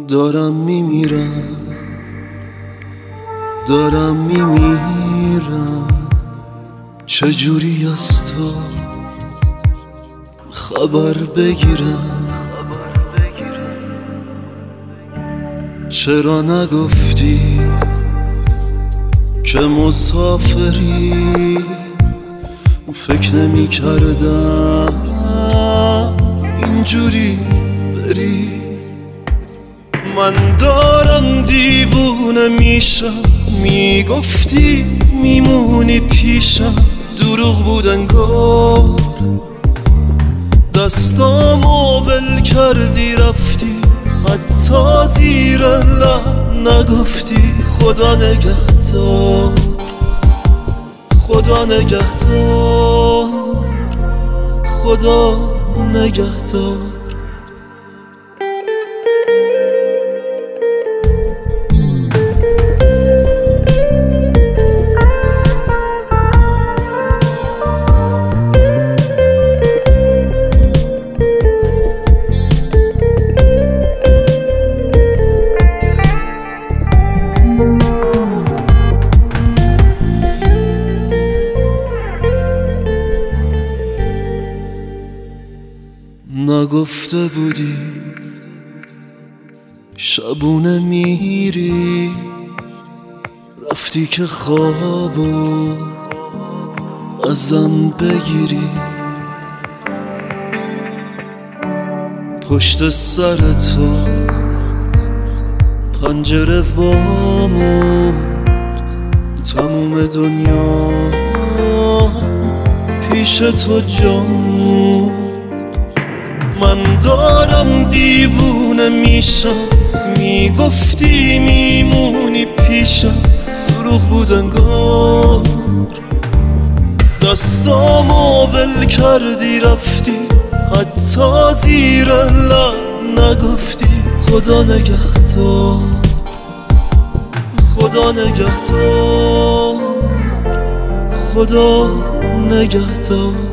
دارم میمیرم چجوری از تو خبر بگیرم؟ چرا نگفتی که مسافری؟ فکر نمی کردم اینجوری بری. من دارم دیوونه میشم، میگفتی میمونی پیشم، دروغ بود انگار. دستامو ول کردی رفتی، حتی زیر لب نگفتی خدا نگهدار، خدا نگهدار، خدا نگهدار. نگفته بودی شبونه میری، رفتی که خوابو ازم بگیری. پشت سر تو پنجره وامو، تموم دنیا پیش تو جامو. من دارم دیوونه میشم، میگفتی میمونی پیشم، دروغ بود انگار. دستامو ول کردی رفتی، حتی زیر لب نگفتی خدا نگهدار، خدا نگهدار، خدا نگهدار.